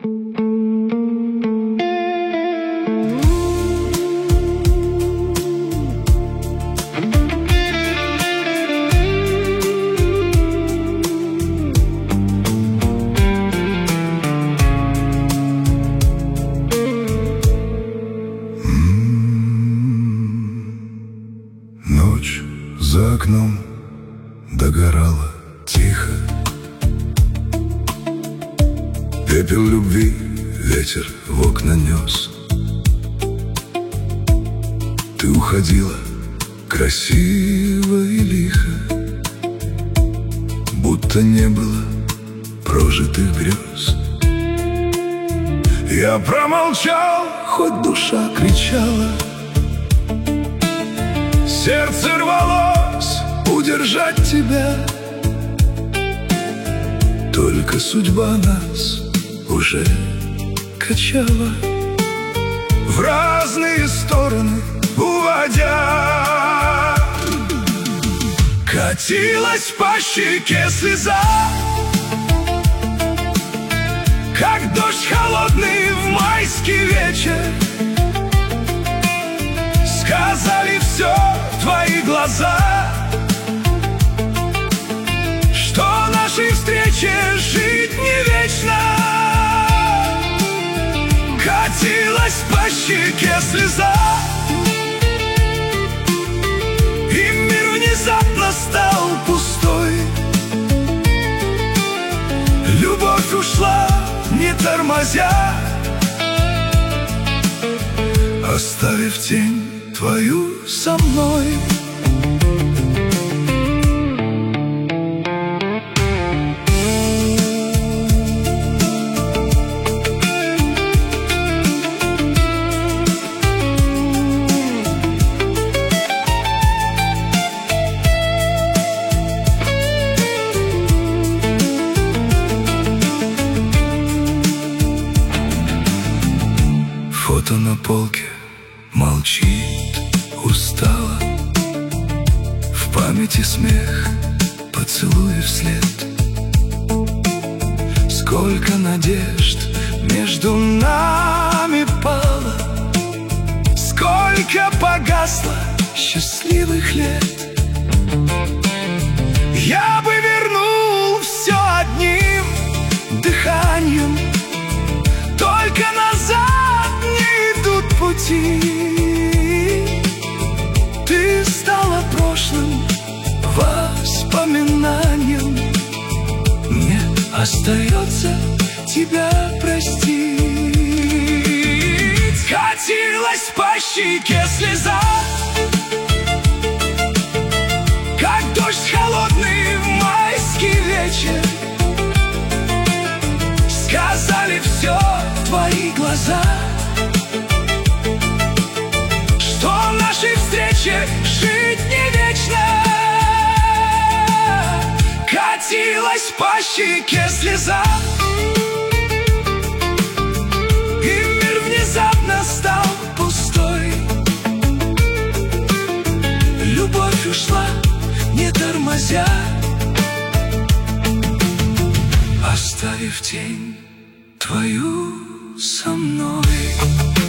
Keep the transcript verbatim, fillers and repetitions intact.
Ночь за окном догорала тихо. Пепел любви ветер в окна нес. Ты уходила красиво и лихо, будто не было прожитых грез. Я промолчал, хоть душа кричала. Сердце рвалось удержать тебя, только судьба нас уже качала в разные стороны уводя. Катилась по щеке слеза, как дождь холодный в майский вечер. Сказали все твои глаза, что нашей встрече жить не вечно. Катилась по щеке слеза, и мир внезапно стал пустой. Любовь ушла, не тормозя, оставив тень твою со мной. Фото на полке молчит устало, в памяти смех, поцелуй вслед. Сколько надежд между нами пало, сколько погасло счастливых лет. Я бы вернул все одним дыханием, только назад не идут пути. Ты стала прошлым воспоминанием, мне остается тебя простить. Катилась по щеке слеза, как дождь холодный в майский вечер. Сказали все твои глаза, что нашей встрече жить не вечно. Катилась по щеке слеза, и мир внезапно стал пустой. Любовь ушла, не тормозя, оставив тень твою со мной.